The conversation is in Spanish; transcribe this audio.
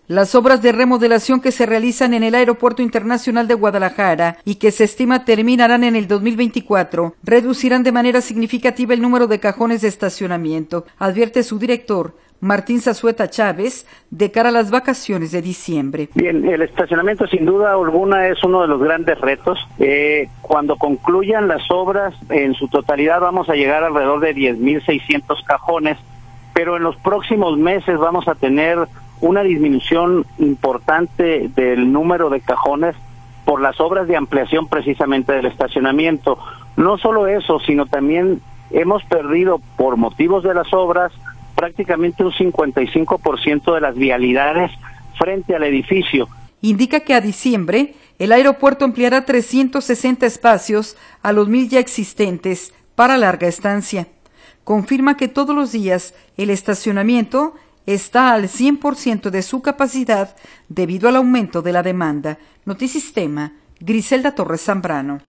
Las obras de remodelación que se realizan en el Aeropuerto Internacional de Guadalajara y que se estima terminarán en el 2024 reducirán de manera significativa el número de cajones de estacionamiento, advierte su director, Martín Zazueta Chávez, de cara a las vacaciones de diciembre. Bien, el estacionamiento sin duda alguna es uno de los grandes retos. Cuando concluyan las obras, en su totalidad vamos a llegar alrededor de 10,600 cajones, pero en los próximos meses vamos a tener una disminución importante del número de cajones por las obras de ampliación precisamente del estacionamiento. No solo eso, sino también hemos perdido por motivos de las obras prácticamente un 55% de las vialidades frente al edificio. Indica que a diciembre el aeropuerto ampliará 360 espacios a los 1,000 ya existentes para larga estancia. Confirma que todos los días el estacionamiento está al 100% de su capacidad debido al aumento de la demanda. Notisistema, Griselda Torres Zambrano.